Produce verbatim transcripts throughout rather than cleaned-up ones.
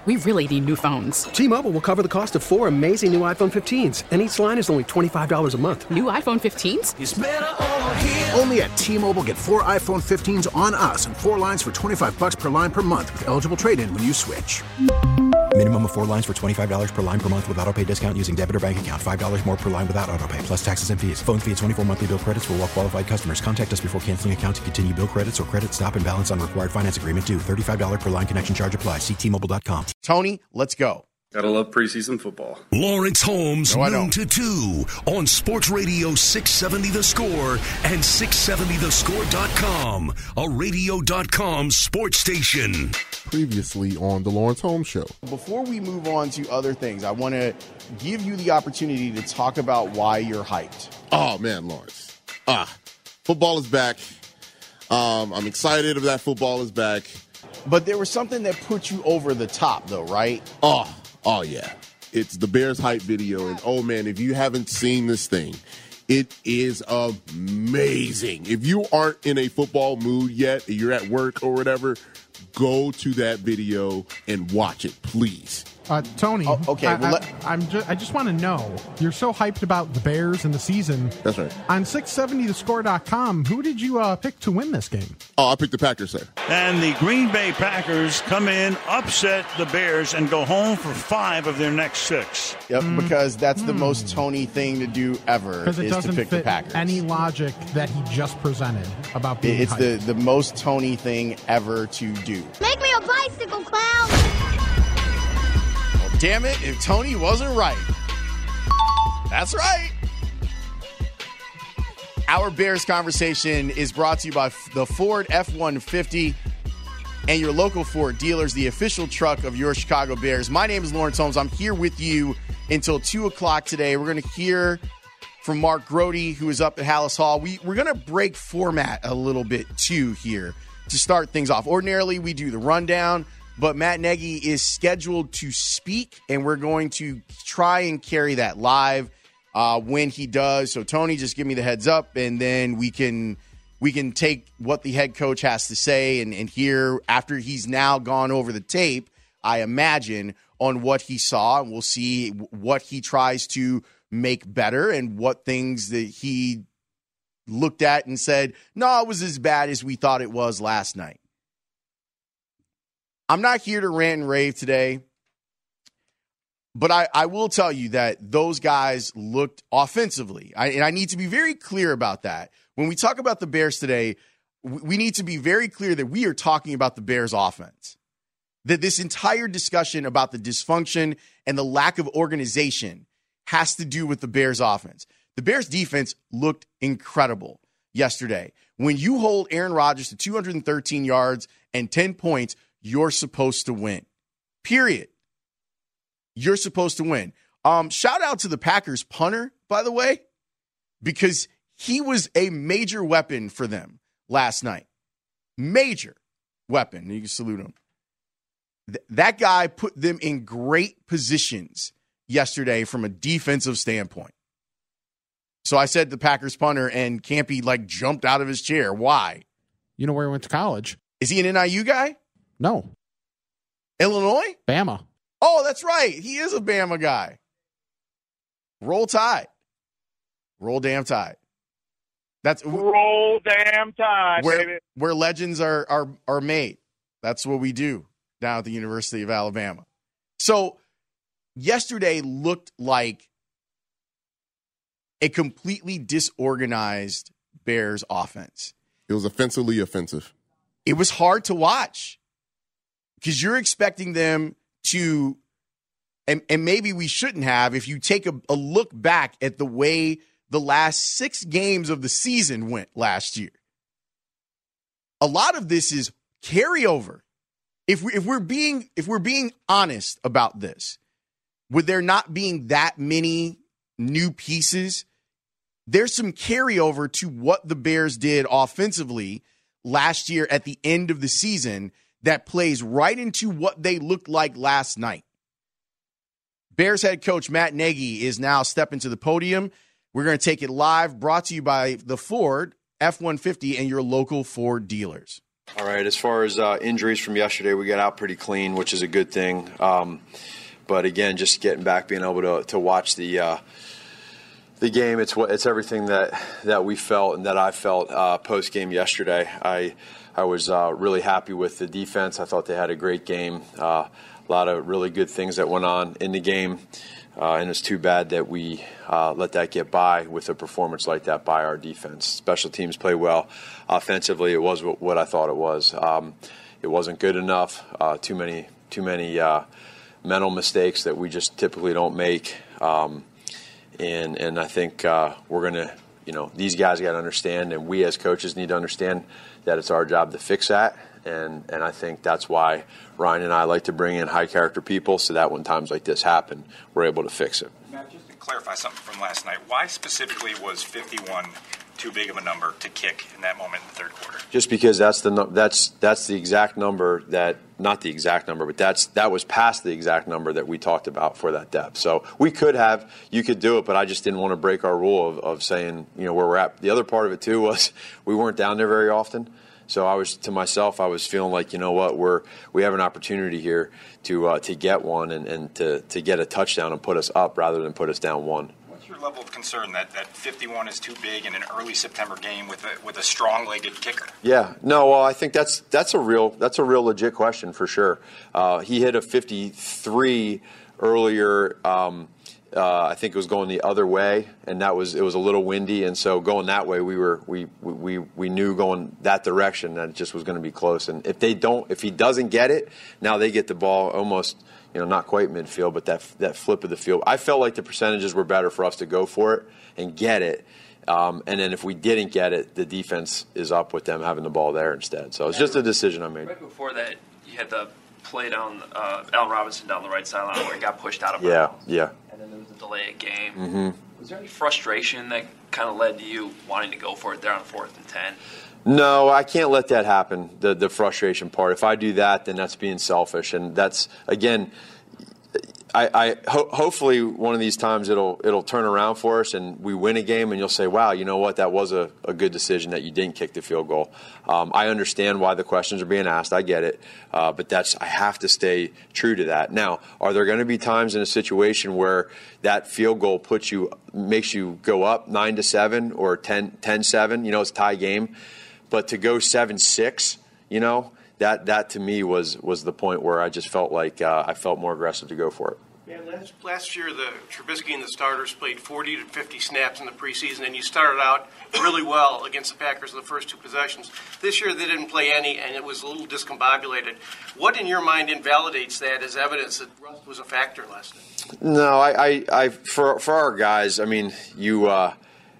we really need new phones. T-Mobile will cover the cost of four amazing new iPhone fifteens, and each line is only twenty-five dollars a month. New iPhone fifteens? It's better over here. Only at T-Mobile, get four iPhone fifteens on us and four lines for twenty-five dollars per line per month with eligible trade-in when you switch. Minimum of four lines for twenty-five dollars per line per month with autopay discount using debit or bank account. five dollars more per line without autopay, plus taxes and fees. Phone fee at twenty-four monthly bill credits for well-qualified customers. Contact us before canceling account to continue bill credits or credit stop and balance on required finance agreement due. thirty-five dollars per line connection charge applies. See T Mobile dot com. Tony, let's go. Gotta love preseason football. Lawrence Holmes, no, noon to two on Sports Radio six seventy The Score and six seventy the score dot com, a radio dot com sports station. Previously on the Lawrence Holmes Show. Before we move on to other things, I want to give you the opportunity to talk about why you're hyped. Oh, man, Lawrence. Ah, football is back. Um, I'm excited that football is back. But there was something that put you over the top, though, right? Oh, oh yeah. It's the Bears hype video. And, oh, man, if you haven't seen this thing, it is amazing. If you aren't in a football mood yet, you're at work or whatever, go to that video and watch it, please. Uh, Tony, oh, okay. I, Well, let- I, I'm just, I just want to know, you're so hyped about the Bears and the season. That's right. On six seventy the score dot com, who did you uh, pick to win this game? Oh, I picked the Packers, sir. And the Green Bay Packers come in, upset the Bears, and go home for five of their next six. Yep, Mm. because that's the Mm. most Tony thing to do ever Because it is to doesn't pick the fit Packers. any logic that he just presented about being It's hyped. the, the most Tony thing ever to do. Make me a bicycle clown! Well, damn it, if Tony wasn't right. That's right. Our Bears conversation is brought to you by the Ford F one fifty and your local Ford dealers, the official truck of your Chicago Bears. My name is Lawrence Holmes. I'm here with you until two o'clock today. We're going to hear from Mark Grody, who is up at Hallis Hall. We, we're going to break format a little bit, too, here to start things off. Ordinarily, we do the rundown, but Matt Nagy is scheduled to speak, and we're going to try and carry that live uh, when he does. So, Tony, just give me the heads up, and then we can we can take what the head coach has to say and, and hear after he's now gone over the tape, I imagine, on what he saw, and we'll see what he tries to make better and what things that he looked at and said, no, it was as bad as we thought it was last night. I'm not here to rant and rave today, but I, I will tell you that those guys looked offensively. I, and I need to be very clear about that. When we talk about the Bears today, we need to be very clear that we are talking about the Bears offense. That this entire discussion about the dysfunction and the lack of organization has to do with the Bears offense. The Bears defense looked incredible yesterday. When you hold Aaron Rodgers to two hundred thirteen yards and ten points, you're supposed to win. Period. You're supposed to win. Um, shout out to the Packers punter, by the way, because he was a major weapon for them last night. Major weapon. You can salute him. Th- that guy put them in great positions yesterday from a defensive standpoint. So I said the Packers punter, and Campy like jumped out of his chair. Why? You know where he went to college? Is he an N I U guy? No. Illinois? Bama. Oh, that's right. He is a Bama guy. Roll Tide. Roll damn Tide. That's roll damn Tide, where, baby. Where legends are are are made. That's what we do down at the University of Alabama. So yesterday looked like a completely disorganized Bears offense. It was offensively offensive. It was hard to watch because you're expecting them to, and, and maybe we shouldn't have, if you take a, a look back at the way the last six games of the season went last year. A lot of this is carryover. If we, if we're being if we're being honest about this, with there not being that many new pieces, there's some carryover to what the Bears did offensively last year at the end of the season that plays right into what they looked like last night. Bears head coach Matt Nagy is now stepping to the podium. We're going to take it live, brought to you by the Ford F one fifty and your local Ford dealers. All right, as far as uh, injuries from yesterday, we got out pretty clean, which is a good thing. Um, but again, just getting back, being able to to watch the uh, the game, it's what it's everything that, that we felt and that I felt uh, post game yesterday. I I was uh, really happy with the defense. I thought they had a great game. Uh, a lot of really good things that went on in the game. Uh, and it's too bad that we uh, let that get by with a performance like that by our defense. Special teams play well. Offensively, it was what, what I thought it was. Um, it wasn't good enough. Uh, too many, too many uh, mental mistakes that we just typically don't make. Um, and and I think uh, we're gonna, you know, these guys got to understand, and we as coaches need to understand that it's our job to fix that. And and I think that's why Ryan and I like to bring in high character people, so that when times like this happen, we're able to fix it. Matt, just to clarify something from last night, why specifically was fifty-one too big of a number to kick in that moment in the third quarter? Just because that's the that's that's the exact number that not the exact number, but that's that was past the exact number that we talked about for that depth. So we could have, you could do it, but I just didn't want to break our rule of, of saying, you know, where we're at. The other part of it too was we weren't down there very often. So I was, to myself, I was feeling like, you know what, we're we have an opportunity here to uh, to get one and, and to, to get a touchdown and put us up rather than put us down one. What's your level of concern that, that fifty-one is too big in an early September game with a with a strong-legged kicker? Yeah, no, well, I think that's that's a real that's a real legit question for sure. Uh, he hit a fifty-three earlier. Um, Uh, I think it was going the other way, and that was it was a little windy, and so going that way, we were we we we knew going that direction that it just was going to be close. And if they don't, if he doesn't get it, now they get the ball almost, you know, not quite midfield, but that that flip of the field. I felt like the percentages were better for us to go for it and get it, um, and then if we didn't get it, the defense is up with them having the ball there instead. So it's just a decision I made. Right before that, you had the play down uh, Allen Robinson down the right sideline where he got pushed out of yeah, bounds. Yeah, And then there was a delay of game. Mm-hmm. Was there any frustration that kind of led to you wanting to go for it there on fourth and ten? No, I can't let that happen, the the frustration part. If I do that, then that's being selfish. And that's, again, I, I ho- hopefully one of these times it'll it'll turn around for us and we win a game and you'll say, wow, you know what, that was a, a good decision that you didn't kick the field goal. Um, I understand why the questions are being asked. I get it. Uh, but that's I have to stay true to that. Now, are there going to be times in a situation where that field goal puts you makes you go up nine to seven or ten seven? You know, it's a tie game. But to go seven six, you know, that that to me was was the point where I just felt like uh, I felt more aggressive to go for it. Yeah, last, last year the Trubisky and the starters played forty to fifty snaps in the preseason, and you started out really well against the Packers in the first two possessions. This year they didn't play any, and it was a little discombobulated. What in your mind invalidates that as evidence that rust was a factor last night? No, I, I, I for for our guys, I mean, you. Uh,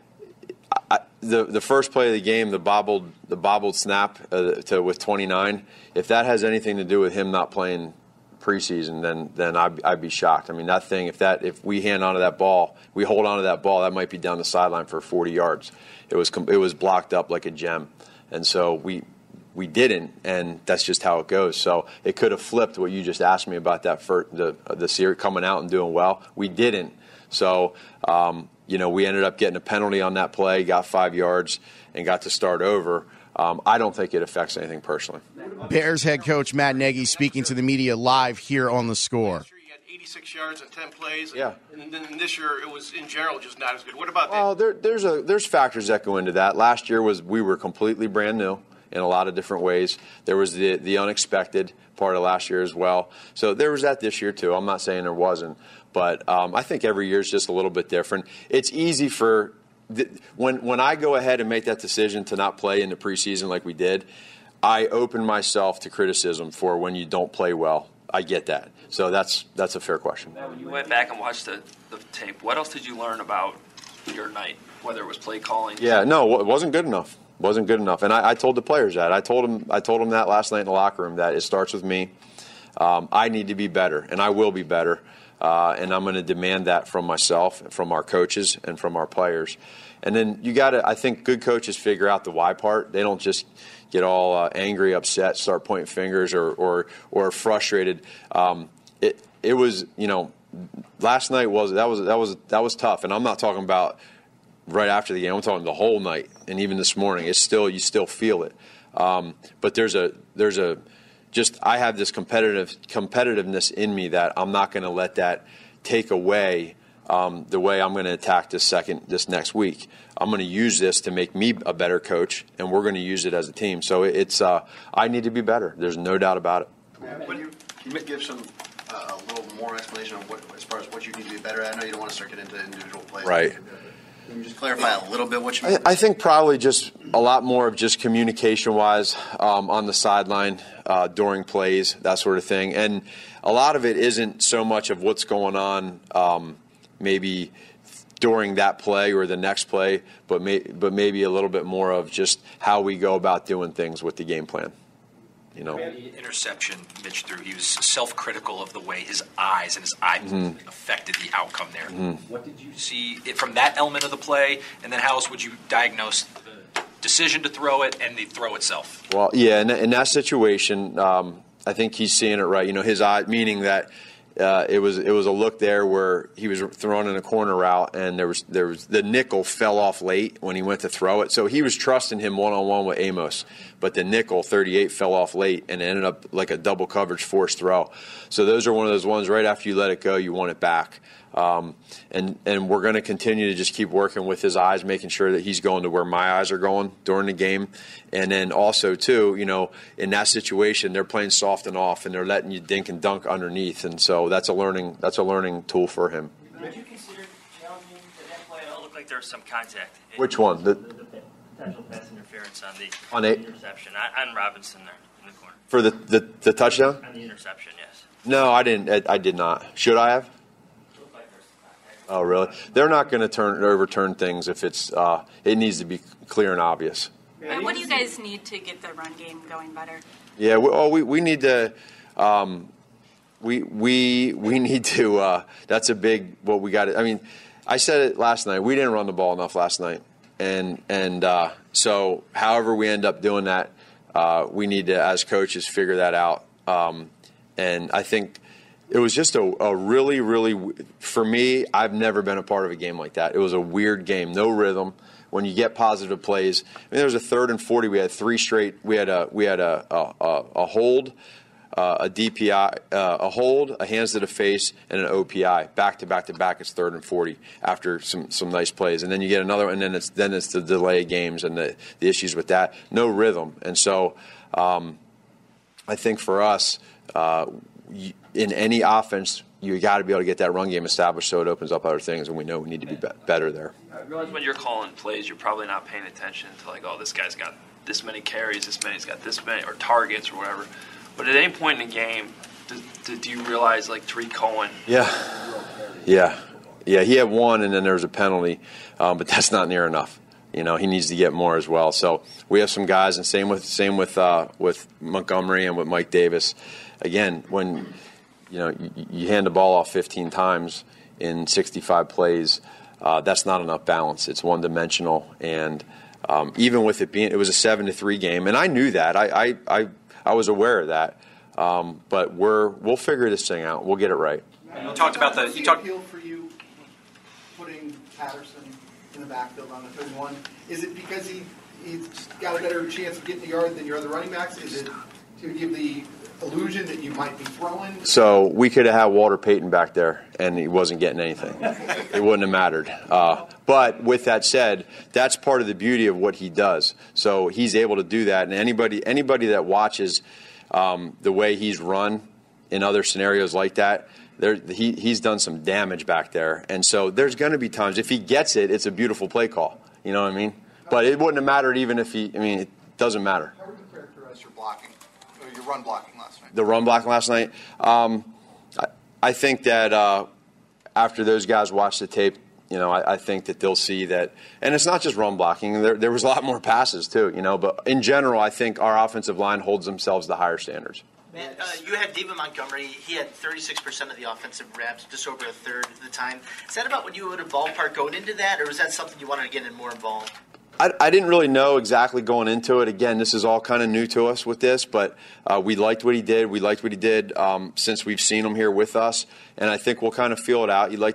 I, the the first play of the game, the bobbled the bobbled snap uh, to with twenty-nine. If that has anything to do with him not playing preseason, then then I'd, I'd be shocked. I mean, that thing, if that if we hand onto that ball, we hold onto that ball, that might be down the sideline for forty yards. It was it was blocked up like a gem, and so we we didn't, and that's just how it goes. So it could have flipped what you just asked me about that for the the series coming out and doing well. We didn't, so. Um, You know, we ended up getting a penalty on that play, got five yards, and got to start over. Um, I don't think it affects anything personally. Bears head coach Matt Nagy speaking to the media live here on The Score. Last year you had eighty-six yards and ten plays. Yeah. And then this year it was, in general, just not as good. What about that? Well, there, there's a there's factors that go into that. Last year was we were completely brand new in a lot of different ways. There was the the unexpected part of last year as well. So there was that this year too. I'm not saying there wasn't. But um, I think every year is just a little bit different. It's easy for the, when when I go ahead and make that decision to not play in the preseason like we did, I open myself to criticism for when you don't play well. I get that. So that's that's a fair question. Now, when you went back and watched the, the tape, what else did you learn about your night, whether it was play calling? Yeah, no, it wasn't good enough. Wasn't good enough. And I, I told the players that. I told them I told them that last night in the locker room, that it starts with me. Um, I need to be better, and I will be better. Uh, and I'm going to demand that from myself, from our coaches, and from our players. And then you got to, I think good coaches figure out the why part. They don't just get all uh, angry, upset, start pointing fingers, or or, or frustrated. Um, it it was, you know, last night was that was that was that was tough. And I'm not talking about right after the game. I'm talking the whole night, and even this morning. It's still you still feel it. Um, but there's a there's a just I have this competitive competitiveness in me that I'm not going to let that take away um, the way I'm going to attack this second this next week. I'm going to use this to make me a better coach, and we're going to use it as a team. So it's uh, I need to be better. There's no doubt about it. Can you, can you give some uh, a little more explanation on what, as far as what you need to be better at? I know you don't want to start getting into individual plays. Right. Can you just clarify a little bit what you I, I think probably just a lot more of just communication-wise um, on the sideline uh, during plays, that sort of thing. And a lot of it isn't so much of what's going on um, maybe during that play or the next play, but may, but maybe a little bit more of just how we go about doing things with the game plan. You know, interception Mitch threw. He was self-critical of the way his eyes and his eye movement mm-hmm. affected the outcome there. Mm-hmm. What did you see from that element of the play, and then how else would you diagnose the decision to throw it and the throw itself? Well, yeah, in, in that situation, um, I think he's seeing it right. You know, his eye, meaning that uh, it was it was a look there where he was throwing in a corner route, and there was there was the nickel fell off late when he went to throw it. So he was trusting him one on one with Amos, but the nickel thirty-eight fell off late and it ended up like a double coverage forced throw. So those are one of those ones right after you let it go, you want it back. Um, and and we're going to continue to just keep working with his eyes, making sure that he's going to where my eyes are going during the game. And then also, too, you know, in that situation, they're playing soft and off, and they're letting you dink and dunk underneath. And so that's a learning that's a learning tool for him. Would you consider challenging the net play? It looked like there was some contact. Which one? The, the, the potential pass interference on the on eight? interception. On Robinson there in the corner. For the, the, the touchdown? On the interception, yes. No, I didn't. I, I did not. Should I have? Oh, really? They're not going to turn overturn things if it's uh, it needs to be clear and obvious. And what do you guys need to get the run game going better? Yeah, we, oh, we we need to. Um, we we we need to. Uh, that's a big what we got. I mean, I said it last night. We didn't run the ball enough last night, and and uh, so however we end up doing that, uh, we need to, as coaches, figure that out. Um, and I think. It was just a, a really, really, for me, I've never been a part of a game like that. It was a weird game, no rhythm. When you get positive plays, I mean, there was a third and forty. We had three straight. We had a we had a a, a hold, uh, a D P I, uh, a hold, a hands to the face, and an O P I back to back to back. It's third and forty after some, some nice plays, and then you get another, and then it's then it's the delay of games and the the issues with that. No rhythm, and so um, I think for us. Uh, you, in any offense, you got to be able to get that run game established so it opens up other things, and we know we need to be, be better there. I realize when you're calling plays, you're probably not paying attention to, like, oh, this guy's got this many carries, this many's got this many, or targets or whatever. But at any point in the game, do, do you realize, like, Tariq Cohen? Yeah. Yeah. Yeah, he had one, and then there was a penalty, um, but that's not near enough. You know, he needs to get more as well. So we have some guys, and same with same with uh, with Montgomery and with Mike Davis. Again, when you know you, you hand the ball off fifteen times in sixty-five plays, uh, that's not enough balance. It's one dimensional, and um, even with it being, it was a seven to three game, and I knew that. I I I, I was aware of that. Um, but we're we'll figure this thing out. We'll get it right. You talked about the. You talked. Appeal for you putting Patterson in the backfield on the third and one. Is it because he he's got a better chance of getting the yard than your other running backs? Is it to give the illusion that you might be throwing? So we could have had Walter Payton back there, and he wasn't getting anything. It wouldn't have mattered. Uh, but with that said, that's part of the beauty of what he does. So he's able to do that, and anybody anybody that watches um, the way he's run in other scenarios like that, there he he's done some damage back there. And so there's going to be times if he gets it, it's a beautiful play call. You know what I mean? But it wouldn't have mattered even if he. I mean, it doesn't matter. How would you characterize your blocking, or your run blocking last night? The run blocking last night. Um, I, I think that uh, after those guys watch the tape, you know, I, I think that they'll see that. And it's not just run blocking. There, there was a lot more passes too. You know, but in general, I think our offensive line holds themselves to higher standards. Matt, uh, you had David Montgomery. He had thirty-six percent of the offensive reps, just over a third of the time. Is that about what you would have ballpark going into that, or was that something you wanted to get in more involved? I, I didn't really know exactly going into it. Again, this is all kind of new to us with this, but uh, we liked what he did. We liked what he did um, since we've seen him here with us, and I think we'll kind of feel it out. You'd like to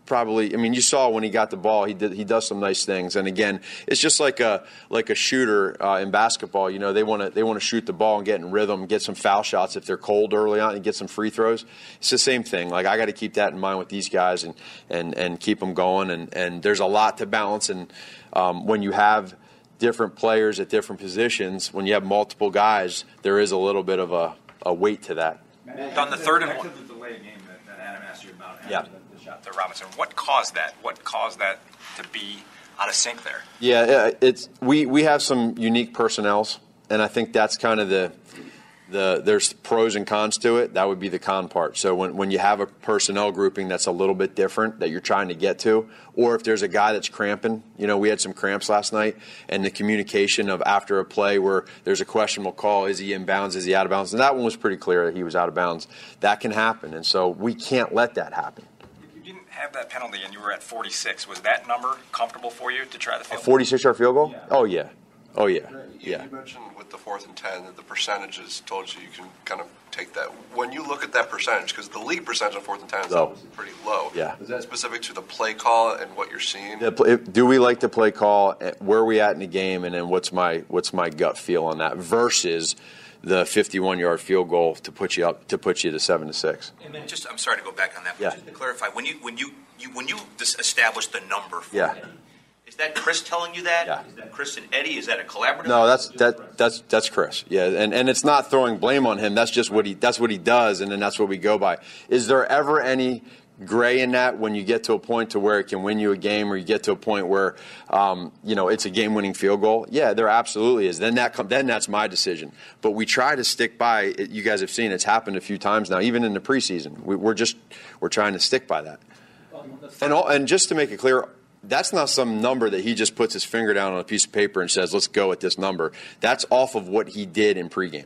probably. I mean, you saw when he got the ball, he did. He does some nice things. And again, it's just like a like a shooter uh, in basketball. You know, they want to they want to shoot the ball and get in rhythm, get some foul shots if they're cold early on, and get some free throws. It's the same thing. Like I got to keep that in mind with these guys and and and keep them going. And and there's a lot to balance. And um, when you have different players at different positions, when you have multiple guys, there is a little bit of a, a weight to that. On the third and Back one. to the delay game that, that Adam asked you about. Yeah. The, the shot. To Robinson, what caused that? What caused that to be out of sync there? Yeah, it's we, we have some unique personnels, and I think that's kind of the the there's pros and cons to it. That would be the con part. So when when you have a personnel grouping that's a little bit different that you're trying to get to, or if there's a guy that's cramping, you know, we had some cramps last night, and the communication of after a play where there's a questionable call, is he in bounds, is he out of bounds, and that one was pretty clear that he was out of bounds. That can happen, and so we can't let that happen. You didn't have that penalty, and you were at forty-six. Was that number comfortable for you to try the field? A forty-six-yard field goal? Yeah. Oh yeah, oh yeah, You, yeah. you mentioned with the fourth and ten that the percentages told you you can kind of take that. When you look at that percentage, because the league percentage on fourth and ten is Low. pretty low. Yeah. Is that specific to the play call and what you're seeing? The play- Do we like the play call? Where are we at in the game? And then what's my what's my gut feel on that versus the fifty-one-yard field goal to put you up to put you to seven to six? And then just, I'm sorry to go back on that, but Yeah. just to clarify, when you when you, you when you dis- establish the number for Yeah. Eddie, is that Chris telling you that? Yeah. Is that Chris and Eddie? Is that a collaborative? No, that's that that's that's Chris. Yeah, and and it's not throwing blame on him. That's just what he that's what he does, and then that's what we go by. Is there ever any gray in that when you get to a point to where it can win you a game, or you get to a point where um, you know it's a game-winning field goal? Yeah, there absolutely is. Then that com- then that's my decision. But we try to stick by it. You guys have seen it's happened a few times now, even in the preseason. We, we're just we're trying to stick by that. And all, and just to make it clear, that's not some number that he just puts his finger down on a piece of paper and says, let's go at this number. That's off of what he did in pregame.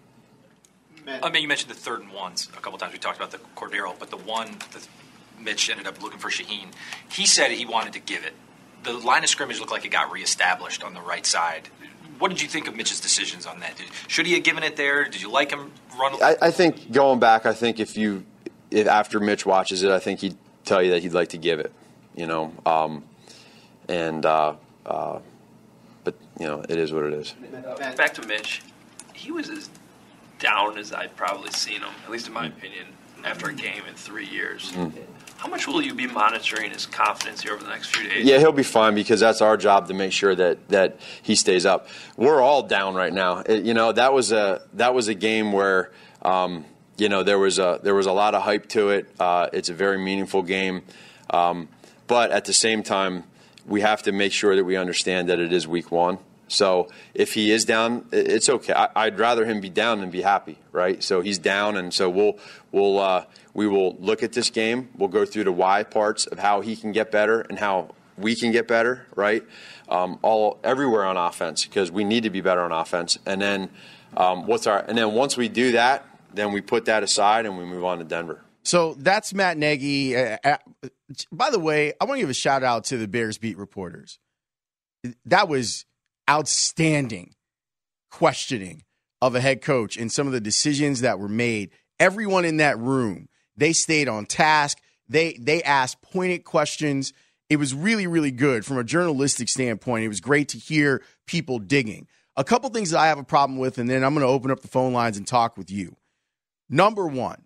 I mean, you mentioned the third and ones a couple times. We talked about the Cordero, but the one that Mitch ended up looking for Shaheen, he said he wanted to give it. The line of scrimmage looked like it got reestablished on the right side. What did you think of Mitch's decisions on that? Did, should he have given it there? Did you like him run? I, I think going back, I think if you, if after Mitch watches it, I think he'd tell you that he'd like to give it, you know. Um, and, uh, uh, but, you know, it is what it is. Back to Mitch. He was as down as I've probably seen him, at least in my opinion, after a game in three years. Mm. How much will you be monitoring his confidence here over the next few days? Yeah, he'll be fine because that's our job to make sure that, that he stays up. We're all down right now. It, you know, that was a that was a game where um, you know there was a there was a lot of hype to it. Uh, it's a very meaningful game, um, but at the same time, we have to make sure that we understand that it is week one. So if he is down, it's okay. I, I'd rather him be down than be happy, right? So he's down, and so we'll we'll uh, we will look at this game. We'll go through the why parts of how he can get better and how we can get better, right? Um, all everywhere on offense because we need to be better on offense. And then um, what's our and then once we do that, then we put that aside and we move on to Denver. So that's Matt Nagy. Uh, uh, by the way, I want to give a shout out to the Bears beat reporters. That was outstanding questioning of a head coach and some of the decisions that were made. Everyone in that room, they stayed on task. They they asked pointed questions. It was really, really good from a journalistic standpoint. It was great to hear people digging. A couple things that I have a problem with, and then I'm going to open up the phone lines and talk with you. Number one,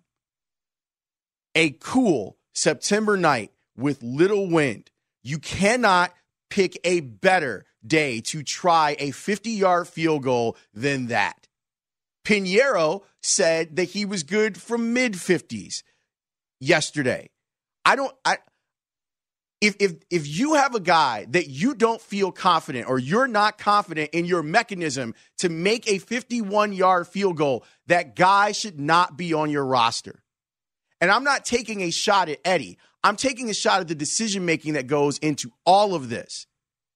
a cool September night with little wind. You cannot pick a better day to try a fifty-yard field goal than that. Pinheiro said that he was good from mid-fifties yesterday. I don't I if if if you have a guy that you don't feel confident or you're not confident in your mechanism to make a fifty-one-yard field goal, that guy should not be on your roster. And I'm not taking a shot at Eddie. I'm taking a shot at the decision-making that goes into all of this.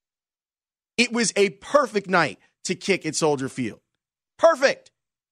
It was a perfect night to kick at Soldier Field. Perfect.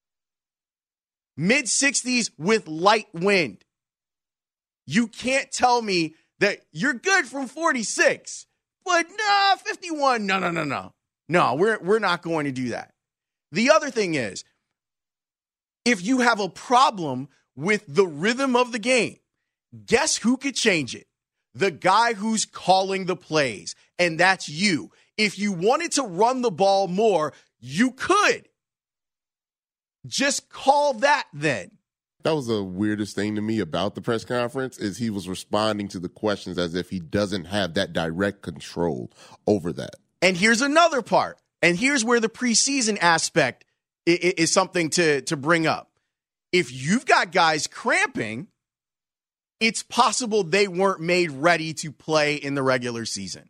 mid-sixties with light wind. You can't tell me that you're good from forty-six, but nah, fifty-one, no, no, no, no. No, we're, we're not going to do that. The other thing is, if you have a problem with the rhythm of the game, guess who could change it? the guy who's calling the plays, and that's you. If you wanted to run the ball more, you could. Just call that then. That was the weirdest thing to me about the press conference is he was responding to the questions as if he doesn't have that direct control over that. And here's another part. And here's where the preseason aspect is, is something to, to bring up. If you've got guys cramping, it's possible they weren't made ready to play in the regular season.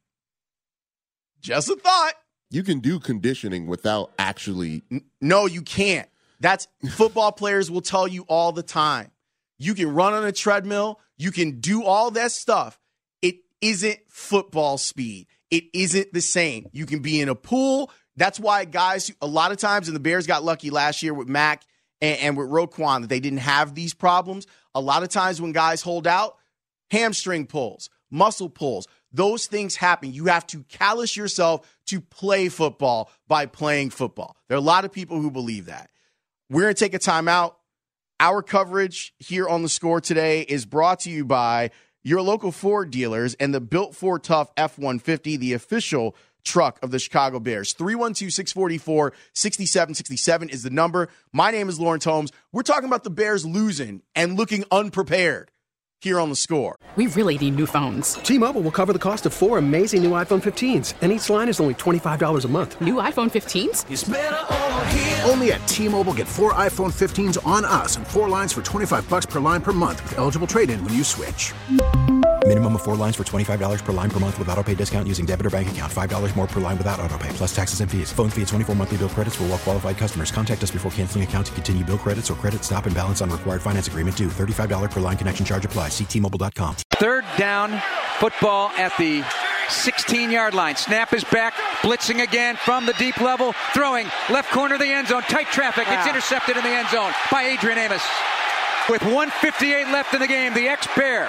Just a thought. You can do conditioning without actually. No, you can't. That's football players will tell you all the time. You can run on a treadmill. You can do all that stuff. It isn't football speed. It isn't the same. You can be in a pool. That's why guys, a lot of times, and the Bears got lucky last year with Mac and, and with Roquan, that they didn't have these problems. A lot of times when guys hold out, hamstring pulls, muscle pulls, those things happen. You have to callous yourself to play football by playing football. There are a lot of people who believe that. We're going to take a timeout. Our coverage here on The Score today is brought to you by your local Ford dealers and the Built Ford Tough F one fifty, the official truck of the Chicago Bears. three one two, six four four, six seven six seven is the number. My name is Lawrence Holmes. We're talking about the Bears losing and looking unprepared here on The Score. We really need new phones. T-Mobile will cover the cost of four amazing new iPhone fifteens, and each line is only twenty-five dollars a month. New iPhone fifteens? It's better over here. Only at T-Mobile, get four iPhone fifteens on us and four lines for twenty-five dollars per line per month with eligible trade-in when you switch. Minimum of four lines for twenty-five dollars per line per month with autopay discount using debit or bank account. five dollars more per line without autopay, plus taxes and fees. Phone fee at twenty-four monthly bill credits for well-qualified customers. Contact us before canceling account to continue bill credits or credit stop and balance on required finance agreement due. thirty-five dollars per line connection charge applies. See T Mobile dot com. Third down, football at the sixteen-yard line. Snap is back, blitzing again from the deep level, throwing left corner of the end zone. Tight traffic. It's intercepted in the end zone by Adrian Amos. With one fifty-eight left in the game, the ex-Bear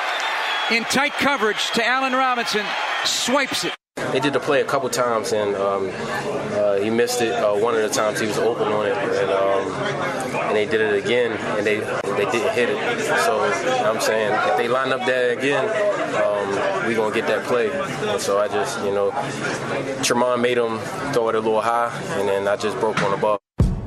in tight coverage to Allen Robinson, swipes it. They did the play a couple times, and um, uh, he missed it. Uh, one of the times he was open on it, and, um, and they did it again, and they they didn't hit it. So you know what I'm saying, if they line up that again, um, we gonna get that play. And so I just, you know, Tremont made him throw it a little high, and then I just broke on the ball.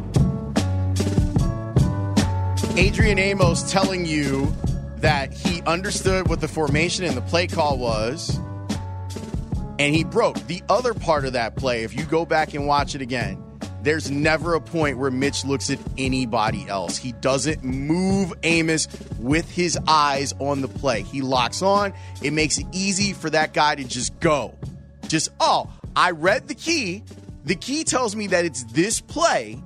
Adrian Amos telling you that he understood what the formation and the play call was, and he broke. The other part of that play, if you go back and watch it again, there's never a point where Mitch looks at anybody else. He doesn't move Amos with his eyes on the play. He locks on. It makes it easy for that guy to just go. Just, oh, I read the key. The key tells me that it's this play,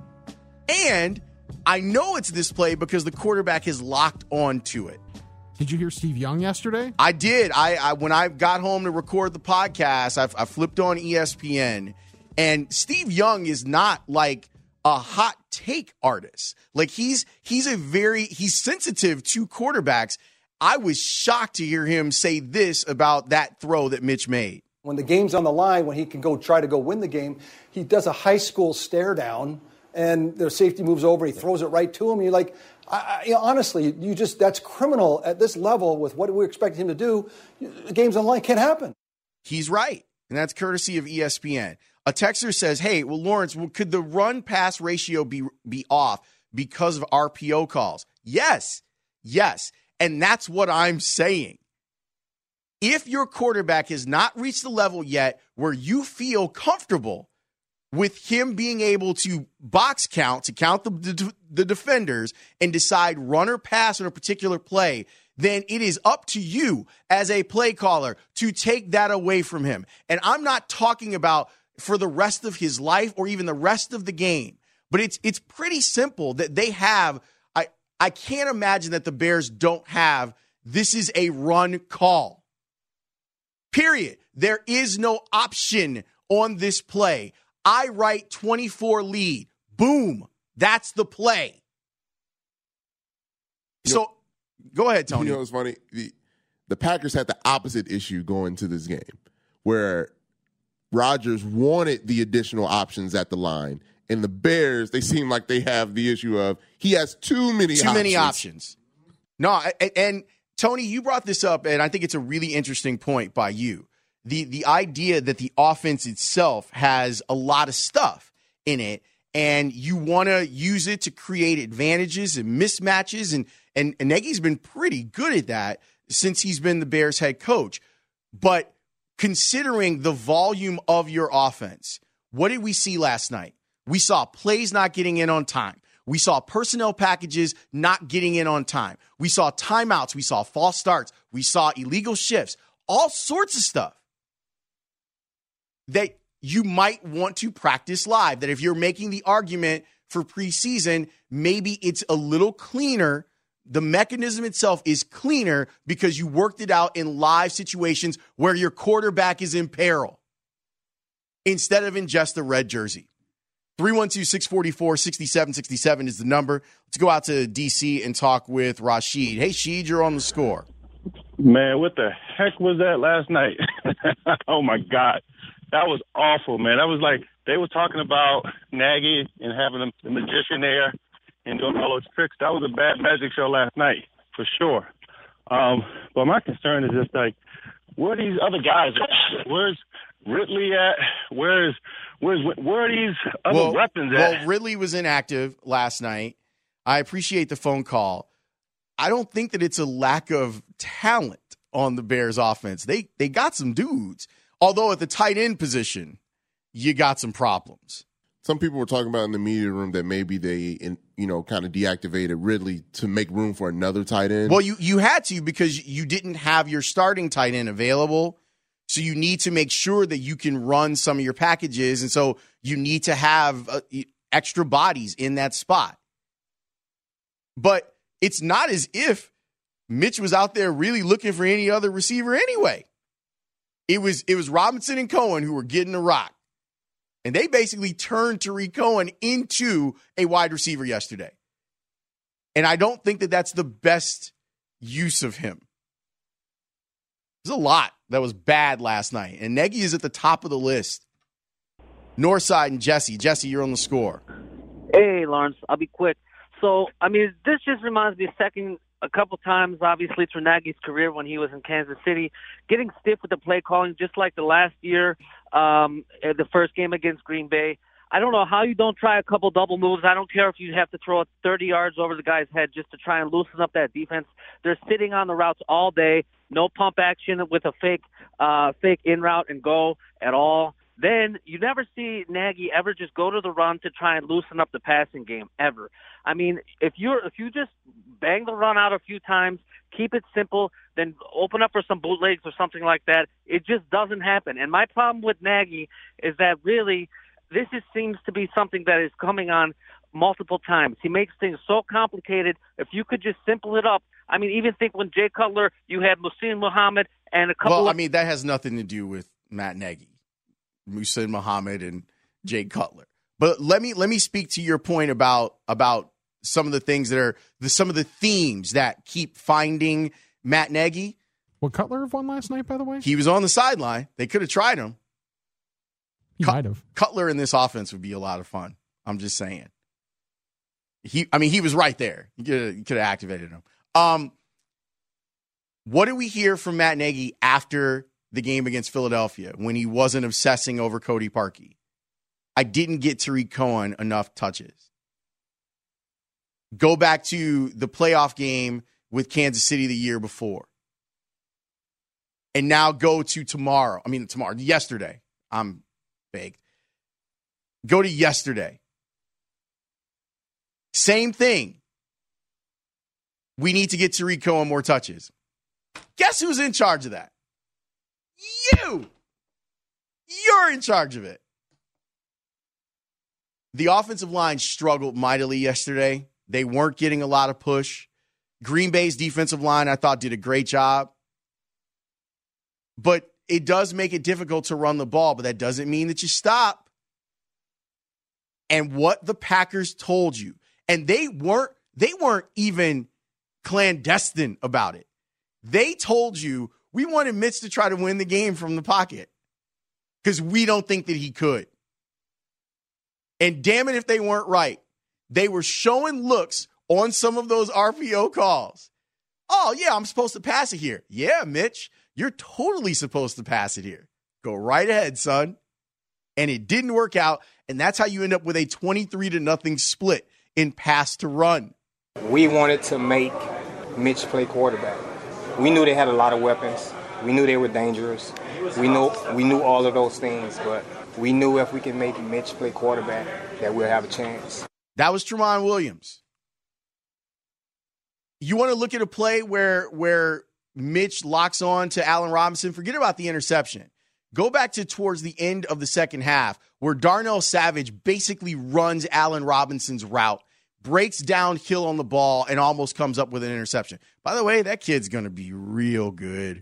and I know it's this play because the quarterback has locked on to it. Did you hear Steve Young yesterday? I did. I, I when I got home to record the podcast, I, I flipped on E S P N, and Steve Young is not like a hot take artist. Like he's he's a very he's sensitive to quarterbacks. I was shocked to hear him say this about that throw that Mitch made. When the game's on the line, when he can go try to go win the game, he does a high school stare down, and the safety moves over, he throws it right to him, and you're like, I, I, you know, honestly, you just that's criminal at this level with what we expect him to do. The game's on the line, can't happen. He's right, and that's courtesy of E S P N. A texter says, hey, well, Lawrence, well, could the run-pass ratio be be off because of R P O calls? Yes, yes, and that's what I'm saying. If your quarterback has not reached the level yet where you feel comfortable with him being able to box count, to count the, the, the defenders and decide run or pass on a particular play, then it is up to you as a play caller to take that away from him. And I'm not talking about for the rest of his life or even the rest of the game, but it's it's pretty simple that they have. I, I can't imagine that the Bears don't have this is a run call. Period. There is no option on this play. I write twenty-four lead. Boom. That's the play. You so know, go ahead, Tony. You know what's funny? The, the Packers had the opposite issue going to this game where Rodgers wanted the additional options at the line, and the Bears, they seem like they have the issue of he has too many too options. many options. No, and Tony, you brought this up, and I think it's a really interesting point by you. The the idea that the offense itself has a lot of stuff in it, and you want to use it to create advantages and mismatches, and, and, and Nagy's been pretty good at that since he's been the Bears head coach. But considering the volume of your offense, what did we see last night? We saw plays not getting in on time. We saw personnel packages not getting in on time. We saw timeouts. We saw false starts. We saw illegal shifts, all sorts of stuff that you might want to practice live. That if you're making the argument for preseason, maybe it's a little cleaner. The mechanism itself is cleaner because you worked it out in live situations where your quarterback is in peril instead of in just the red jersey. three one two, six four four, six seven six seven is the number. Let's go out to D C and talk with Rashid. Hey, Sheed, you're on the score. Man, what the heck was that last night? Oh, my God. That was awful, man. That was like they were talking about Nagy and having the magician there and doing all those tricks. That was a bad magic show last night, for sure. Um, but my concern is just like, where are these other guys at? Where's Ridley at? Where's where's where are these other well, weapons at? Well, Ridley was inactive last night. I appreciate the phone call. I don't think that it's a lack of talent on the Bears offense. They they got some dudes. Although at the tight end position, you got some problems. Some people were talking about in the media room that maybe they, in, you know, kind of deactivated Ridley to make room for another tight end. Well, you, you had to because you didn't have your starting tight end available. So you need to make sure that you can run some of your packages. And so you need to have uh, extra bodies in that spot. But it's not as if Mitch was out there really looking for any other receiver anyway. It was it was Robinson and Cohen who were getting the rock. And they basically turned Tariq Cohen into a wide receiver yesterday. And I don't think that that's the best use of him. There's a lot that was bad last night. And Nagy is at the top of the list. Northside and Jesse. Jesse, you're on the score. Hey, Lawrence. I'll be quick. So, I mean, this just reminds me of second a couple times, obviously, through Nagy's career when he was in Kansas City, getting stiff with the play calling, just like the last year, um, the first game against Green Bay. I don't know how you don't try a couple double moves. I don't care if you have to throw it thirty yards over the guy's head just to try and loosen up that defense. They're sitting on the routes all day, no pump action with a fake, uh, fake in route and go at all. Then you never see Nagy ever just go to the run to try and loosen up the passing game ever. I mean, if you're if you just bang the run out a few times, keep it simple, then open up for some bootlegs or something like that, it just doesn't happen. And my problem with Nagy is that really this is, seems to be something that is coming on multiple times. He makes things so complicated. If you could just simple it up. I mean, even think when Jay Cutler, you had Muhsin Muhammad and a couple Well, of- I mean, that has nothing to do with Matt Nagy, Muhsin Muhammad and Jay Cutler. But let me let me speak to your point about about some of the things that are the, some of the themes that keep finding Matt Nagy. Would Cutler have won last night, by the way? He was on the sideline. They could have tried him. He Cut- might have. Cutler in this offense would be a lot of fun. I'm just saying. He, I mean, he was right there. You could have, you could have activated him. Um, what did we hear from Matt Nagy after the game against Philadelphia when he wasn't obsessing over Cody Parkey? I didn't get Tariq Cohen enough touches. Go back to the playoff game with Kansas City the year before. And now go to tomorrow. I mean, tomorrow, yesterday. I'm baked. Go to yesterday. Same thing. We need to get Tariq Cohen more touches. Guess who's in charge of that? You. You're in charge of it. The offensive line struggled mightily yesterday. They weren't getting a lot of push. Green Bay's defensive line, I thought, did a great job. But it does make it difficult to run the ball, but that doesn't mean that you stop. And what the Packers told you, and they weren't, they weren't even clandestine about it. They told you, we wanted Mitch to try to win the game from the pocket because we don't think that he could. And damn it if they weren't right. They were showing looks on some of those R P O calls oh, yeah, I'm supposed to pass it here. Yeah, Mitch, you're totally supposed to pass it here. Go right ahead, son. And it didn't work out, and that's how you end up with a twenty-three to nothing split in pass to run. We wanted to make Mitch play quarterback. We knew they had a lot of weapons. We knew they were dangerous. We knew we knew all of those things, but we knew if we could make Mitch play quarterback that we'll have a chance. That was Tramon Williams. You want to look at a play where where Mitch locks on to Allen Robinson? Forget about the interception. Go back to towards the end of the second half where Darnell Savage basically runs Allen Robinson's route, breaks downhill on the ball, and almost comes up with an interception. By the way, that kid's going to be real good.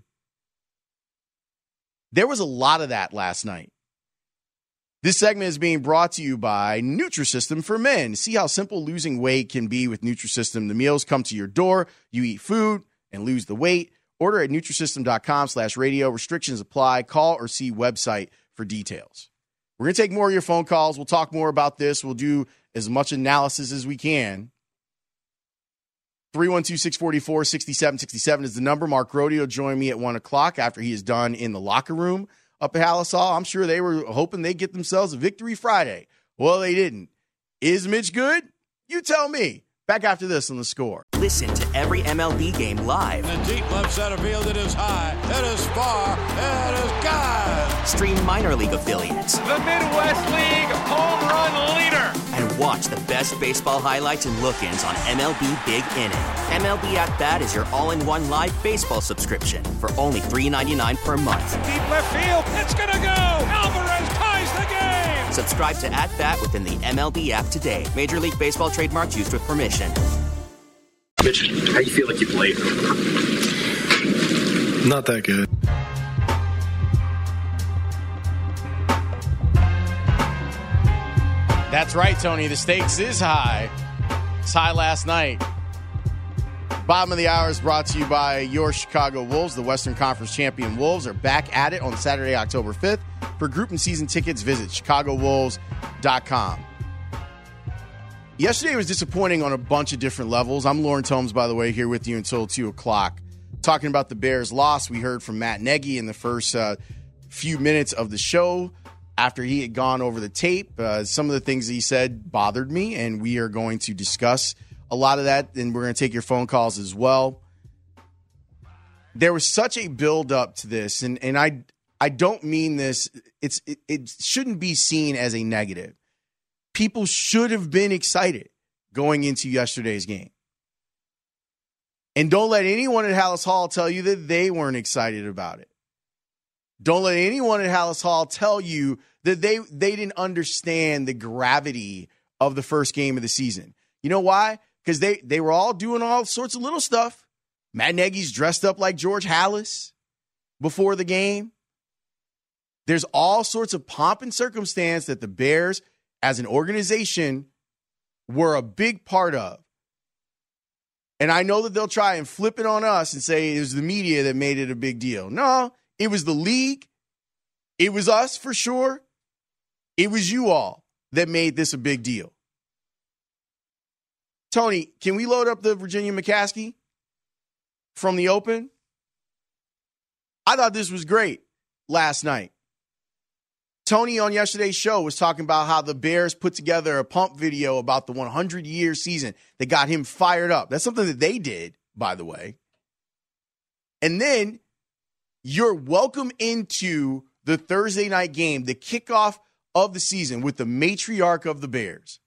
There was a lot of that last night. This segment is being brought to you by Nutrisystem for Men. See how simple losing weight can be with Nutrisystem. The meals come to your door. You eat food and lose the weight. Order at Nutrisystem.com slash radio. Restrictions apply. Call or see website for details. We're going to take more of your phone calls. We'll talk more about this. We'll do as much analysis as we can. three one two, six four four, six seven six seven is the number. Mark Rodeo joined me at one o'clock after he is done in the locker room up at Hallisall. I'm sure they were hoping they'd get themselves a victory Friday. Well, they didn't. Is Mitch good? You tell me. Back after this on The Score. Listen to every M L B game live. In the deep left center field, it is high, it is far, it is gone. Stream minor league affiliates. The Midwest League home run leader. And watch the best baseball highlights and look-ins on M L B Big Inning. M L B At Bat is your all-in-one live baseball subscription for only three ninety-nine per month. Deep left field, it's gonna go. Alvarez ties the game. Subscribe to At Bat within the M L B app today. Major League Baseball trademarks used with permission. Mitch, how you feel like you played? Not that good. That's right, Tony. The stakes is high. It's high last night. Bottom of the hour is brought to you by your Chicago Wolves. The Western Conference champion Wolves are back at it on Saturday, October fifth. For group and season tickets, visit chicago wolves dot com. Yesterday was disappointing on a bunch of different levels. I'm Lawrence Holmes, by the way, here with you until two o'clock. Talking about the Bears' loss, we heard from Matt Nagy in the first uh, few minutes of the show. After he had gone over the tape, uh, some of the things that he said bothered me, and we are going to discuss a lot of that, and we're going to take your phone calls as well. There was such a build-up to this, and, and I I don't mean this. It's it, it shouldn't be seen as a negative. People should have been excited going into yesterday's game. And don't let anyone at Hallis Hall tell you that they weren't excited about it. Don't let anyone at Hallis Hall tell you that they, they didn't understand the gravity of the first game of the season. You know why? Because they, they were all doing all sorts of little stuff. Matt Nagy's dressed up like George Halas before the game. There's all sorts of pomp and circumstance that the Bears, as an organization, were a big part of. And I know that they'll try and flip it on us and say it was the media that made it a big deal. No, it was the league. It was us for sure. It was you all that made this a big deal. Tony, can we load up the Virginia McCaskey from the Open? I thought this was great last night. Tony on yesterday's show was talking about how the Bears put together a pump video about the hundred-year season that got him fired up. That's something that they did, by the way. And then you're welcome into the Thursday night game, the kickoff of the season with the matriarch of the Bears.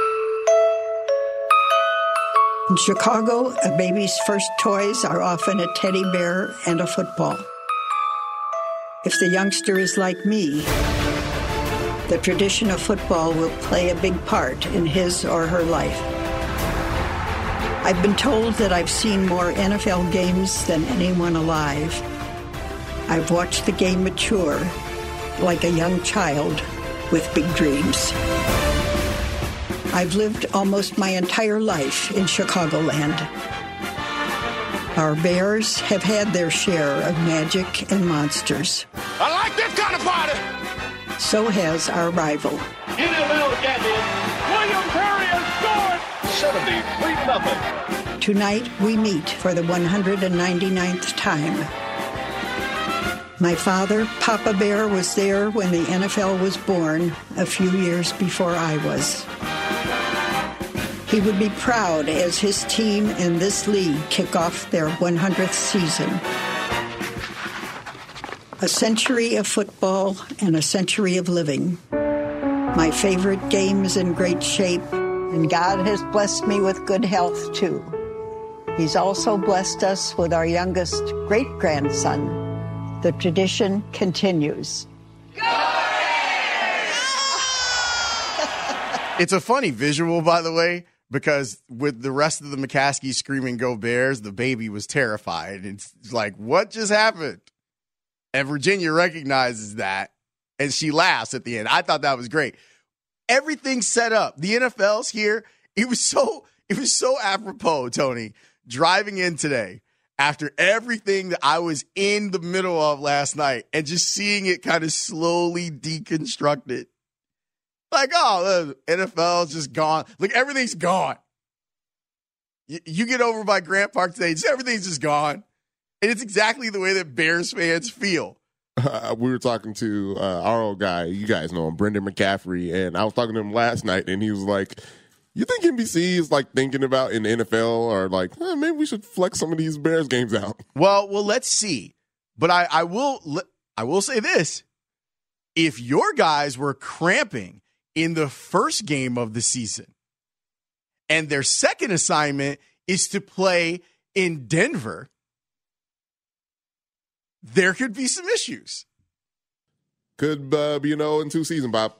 In Chicago, a baby's first toys are often a teddy bear and a football. If the youngster is like me, the tradition of football will play a big part in his or her life. I've been told that I've seen more N F L games than anyone alive. I've watched the game mature like a young child with big dreams. I've lived almost my entire life in Chicagoland. Our Bears have had their share of magic and monsters. I like this kind of party! So has our rival. N F L champion, William Perry has scored seventy-three nothing. Tonight, we meet for the one hundred ninety-ninth time. My father, Papa Bear, was there when the N F L was born a few years before I was. He would be proud as his team and this league kick off their one hundredth season. A century of football and a century of living. My favorite game is in great shape, and God has blessed me with good health, too. He's also blessed us with our youngest great-grandson. The tradition continues. It's a funny visual, by the way, because with the rest of the McCaskey screaming, "Go Bears," the baby was terrified. It's like, what just happened? And Virginia recognizes that, and she laughs at the end. I thought that was great. Everything's set up. The N F L's here. It was so, it was so apropos, Tony, driving in today after everything that I was in the middle of last night and just seeing it kind of slowly deconstructed. Like, oh, the N F L's just gone. Like, everything's gone. You, you get over by Grant Park today, just everything's just gone. And it's exactly the way that Bears fans feel. Uh, we were talking to uh, our old guy, you guys know him, Brendan McCaffrey, and I was talking to him last night, and he was like, you think N B C is like thinking about in the N F L or like, eh, maybe we should flex some of these Bears games out? Well, well, let's see. But I, I will I will say this. If your guys were cramping in the first game of the season and their second assignment is to play in Denver, there could be some issues. Could uh, be an oh and two season, Bob.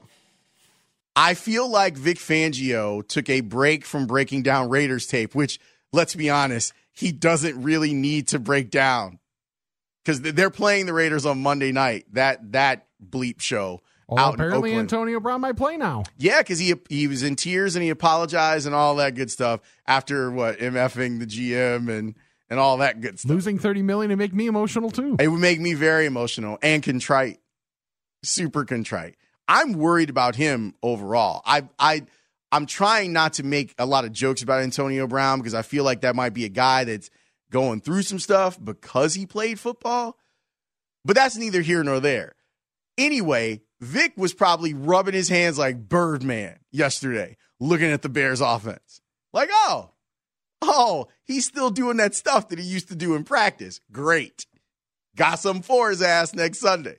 I feel like Vic Fangio took a break from breaking down Raiders tape, which, let's be honest, he doesn't really need to break down because they're playing the Raiders on Monday night. That that bleep show. Well, out apparently in Oakland. Antonio Brown might play now. Yeah, because he he was in tears and he apologized and all that good stuff after what MFing the G M and and all that good stuff. Losing thirty million dollars would make me emotional too. It would make me very emotional and contrite, super contrite. I'm worried about him overall. I I I'm trying not to make a lot of jokes about Antonio Brown because I feel like that might be a guy that's going through some stuff because he played football. But that's neither here nor there. Anyway, Vic was probably rubbing his hands like Birdman yesterday, looking at the Bears offense. Like, oh, oh, he's still doing that stuff that he used to do in practice. Great. Got something for his ass next Sunday.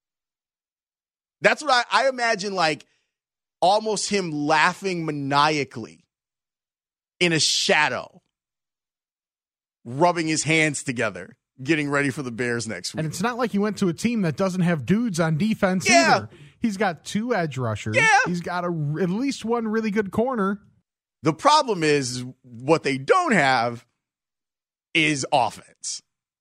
That's what I, I imagine, like almost him laughing maniacally in a shadow, rubbing his hands together, getting ready for the Bears next week. And it's not like he went to a team that doesn't have dudes on defense yeah. either. He's got two edge rushers. Yeah. He's got a, at least one really good corner. The problem is what they don't have is offense.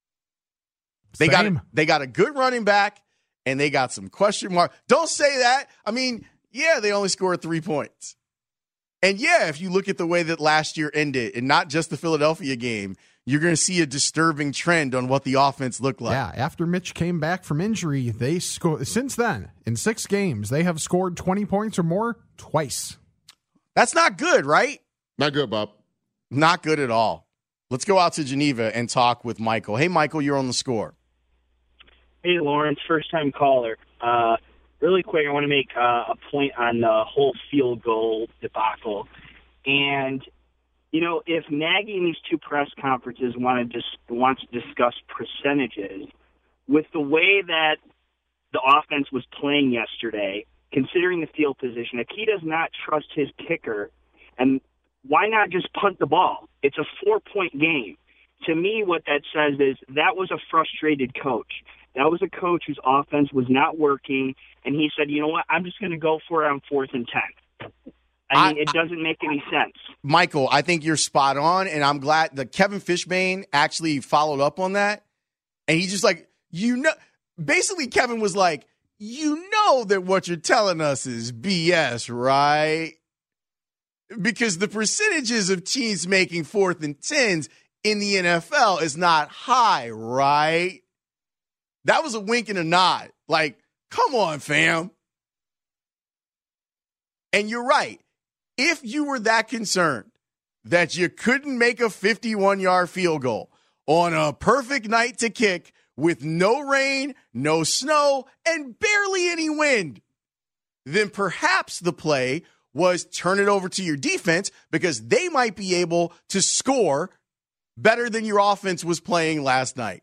They Same. got they got a good running back. And they got some question mark. Don't say that. I mean, yeah, they only scored three points. And yeah, if you look at the way that last year ended, and not just the Philadelphia game, you're going to see a disturbing trend on what the offense looked like. Yeah, after Mitch came back from injury, they scored. Since then, in six games, they have scored twenty points or more twice. That's not good, right? Not good, Bob. Not good at all. Let's go out to Geneva and talk with Michael. Hey, Michael, you're on the score. Hey, Lawrence, first-time caller. Uh, really quick, I want to make uh, a point on the whole field goal debacle. And, you know, if Nagy in these two press conferences want to dis- wants to discuss percentages, with the way that the offense was playing yesterday, considering the field position, if he does not trust his kicker, and why not just punt the ball? It's a four-point game. To me, what that says is that was a frustrated coach. That was a coach whose offense was not working, and he said, you know what, I'm just going to go for it on fourth and ten. I mean, I, it doesn't make any sense. Michael, I think you're spot on, and I'm glad that Kevin Fishbane actually followed up on that. And he's just like, you know, basically Kevin was like, you know that what you're telling us is B S, right? Because the percentages of teams making fourth and tens in the N F L is not high, right? That was a wink and a nod. Like, come on, fam. And you're right. If you were that concerned that you couldn't make a fifty-one-yard field goal on a perfect night to kick with no rain, no snow, and barely any wind, then perhaps the play was turn it over to your defense because they might be able to score better than your offense was playing last night.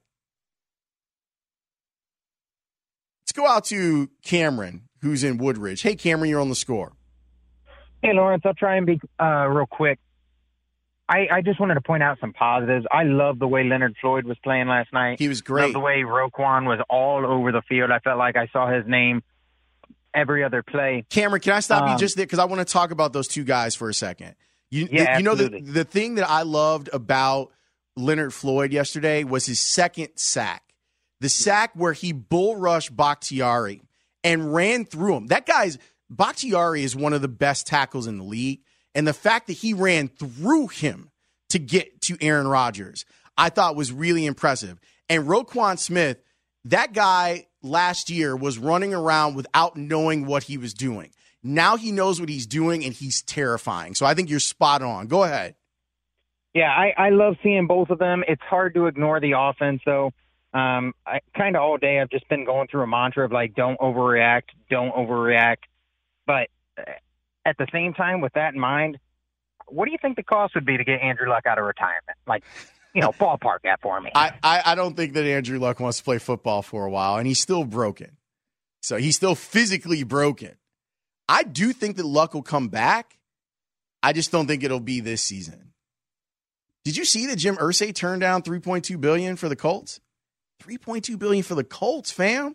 Let's go out to Cameron, who's in Woodridge. Hey, Cameron, you're on the score. Hey, Lawrence, I'll try and be uh, real quick. I, I just wanted to point out some positives. I love the way Leonard Floyd was playing last night. He was great. Love the way Roquan was all over the field. I felt like I saw his name every other play. Cameron, can I stop um, you just there? Because I want to talk about those two guys for a second. You, yeah, you know, the, absolutely. the thing that I loved about Leonard Floyd yesterday was his second sack. The sack where he bull rushed Bakhtiari and ran through him. That guy's, Bakhtiari is one of the best tackles in the league. And the fact that he ran through him to get to Aaron Rodgers, I thought was really impressive. And Roquan Smith, that guy last year was running around without knowing what he was doing. Now he knows what he's doing, and he's terrifying. So I think you're spot on. Go ahead. Yeah, I, I love seeing both of them. It's hard to ignore the offense, though. Um, I kind of all day I've just been going through a mantra of, like, don't overreact, don't overreact. But at the same time, with that in mind, what do you think the cost would be to get Andrew Luck out of retirement? Like, you know, ballpark that for me. I, I, I don't think that Andrew Luck wants to play football for a while, and he's still broken. So he's still physically broken. I do think that Luck will come back. I just don't think it'll be this season. Did you see that Jim Irsay turned down three point two billion dollars for the Colts? three point two billion dollars for the Colts, fam.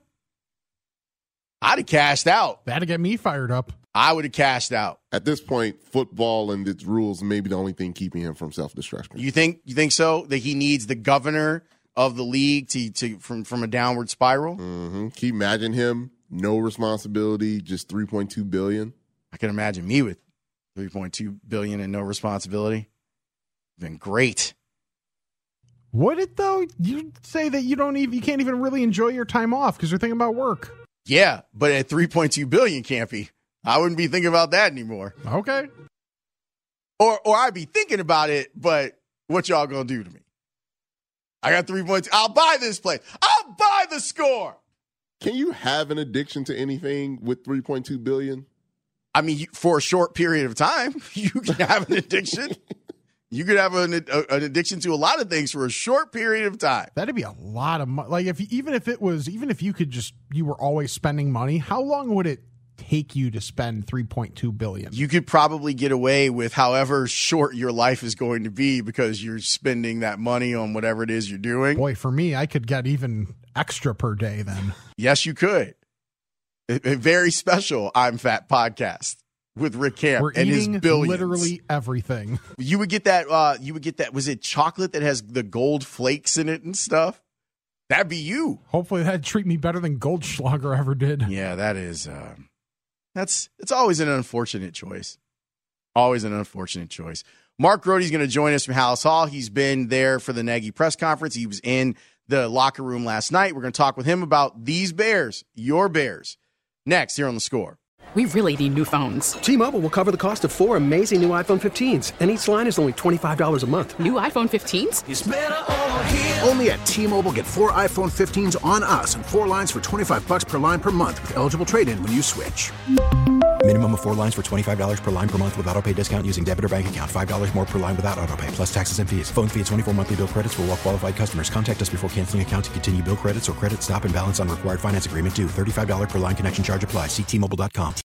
I'd have cashed out. That'd get me fired up. I would have cashed out. At this point, football and its rules may be the only thing keeping him from self-destruction. You think you think so? That he needs the governor of the league to, to from, from a downward spiral? Mm-hmm. Can you imagine him? No responsibility, just three point two billion dollars. I can imagine me with three point two billion dollars and no responsibility. Been great. Would it though? You say that you don't even you can't even really enjoy your time off because you're thinking about work. Yeah, but at three point two billion dollars, can't be. I wouldn't be thinking about that anymore. Okay. Or or I'd be thinking about it, but what y'all gonna do to me? I got three points. I'll buy this place. I'll buy the score. Can you have an addiction to anything with three point two billion dollars? I mean, you, for a short period of time, you can have an addiction. You could have an, a, an addiction to a lot of things for a short period of time. That'd be a lot of money. Like if even if it was even if you could just you were always spending money, how long would it take you to spend three point two billion dollars? You could probably get away with however short your life is going to be because you're spending that money on whatever it is you're doing. Boy, for me, I could get even extra per day then. Yes, you could. A, a very special I'm Fat podcast with Rick Camp We're and his billions. Literally everything. You would get that. Uh, you would get that. Was it chocolate that has the gold flakes in it and stuff? That'd be you. Hopefully, that'd treat me better than Goldschlager ever did. Yeah, that is. Uh, that's. It's always an unfortunate choice. Always an unfortunate choice. Mark Grote's going to join us from Hallis Hall. He's been there for the Nagy press conference. He was in the locker room last night. We're going to talk with him about these Bears, your Bears, next here on The Score. We really need new phones. T-Mobile will cover the cost of four amazing new iPhone fifteens, and each line is only twenty-five dollars a month. New iPhone fifteens? It's better over here. Only at T-Mobile, get four iPhone fifteens on us and four lines for twenty-five dollars per line per month with eligible trade-in when you switch. Minimum of four lines for twenty-five dollars per line per month with autopay discount using debit or bank account. five dollars more per line without autopay, plus taxes and fees. Phone fee at twenty-four monthly bill credits for well-qualified customers. Contact us before canceling account to continue bill credits or credit stop and balance on required finance agreement due. thirty-five dollars per line connection charge applies. See T Mobile dot com.